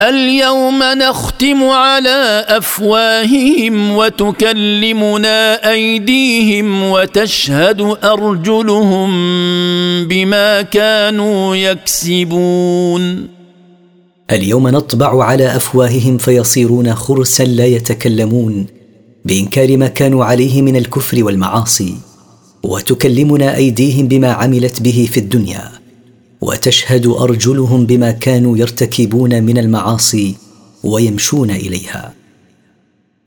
اليوم نختم على أفواههم وتكلمنا أيديهم وتشهد أرجلهم بما كانوا يكسبون. اليوم نطبع على أفواههم فيصيرون خرسا لا يتكلمون بإنكار ما كانوا عليه من الكفر والمعاصي، وتكلمنا أيديهم بما عملت به في الدنيا، وتشهد أرجلهم بما كانوا يرتكبون من المعاصي ويمشون إليها.